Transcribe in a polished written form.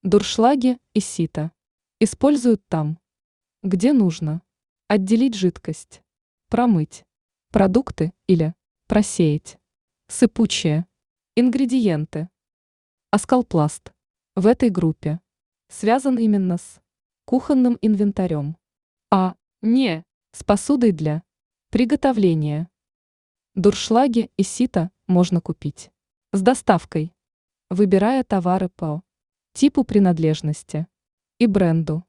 Дуршлаги и сито. Используют там, где нужно. Отделить жидкость. Промыть. Продукты или просеять. Сыпучие. Ингредиенты. Аскалпласт. В этой группе связан именно с кухонным инвентарем. А не с посудой для приготовления. Дуршлаги и сито можно купить с доставкой, выбирая товары по типу принадлежности и бренду.